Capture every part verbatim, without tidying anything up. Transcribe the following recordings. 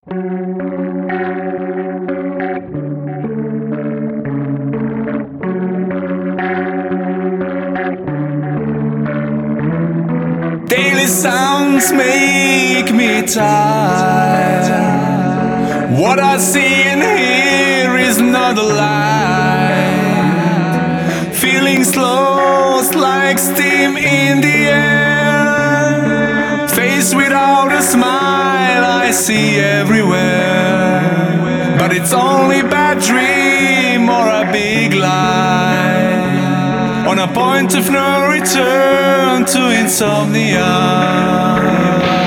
Daily sounds make me tired. What I see and hear is not a lie. Feelings lost like steam in the air. Face without a smile I see everywhere. But it's only bad dream or a big lie. On a point of no return to insomnia.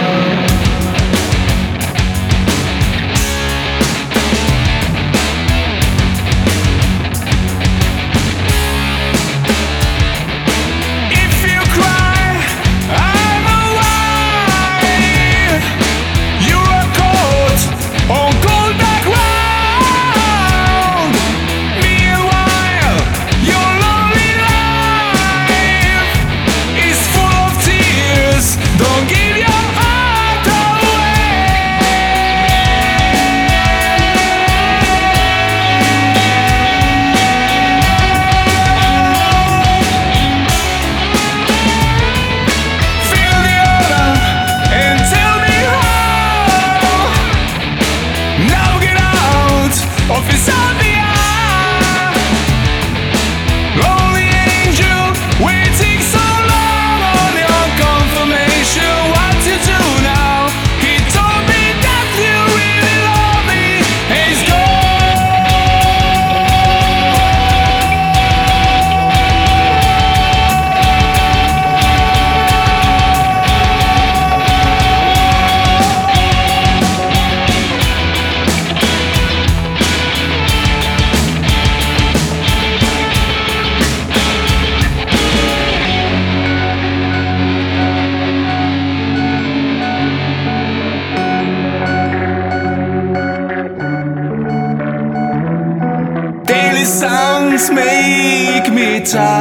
Sounds make me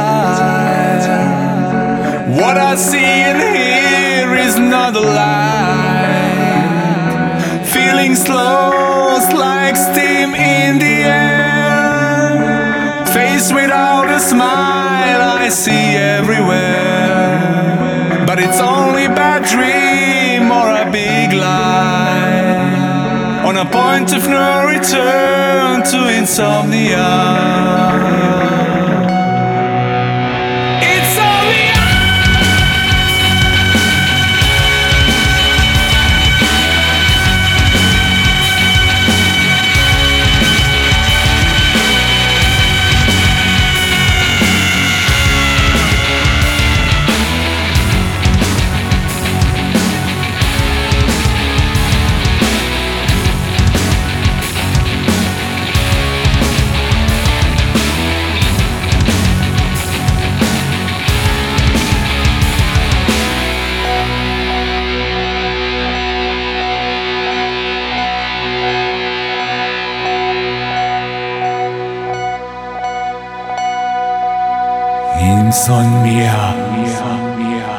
tired. What I see and hear is not a lie. Feelings lost like steam in the air. Face without a smile I see everywhere. But it's only bad dream or a big lie. On a point of no return to insomnia. Insomnia.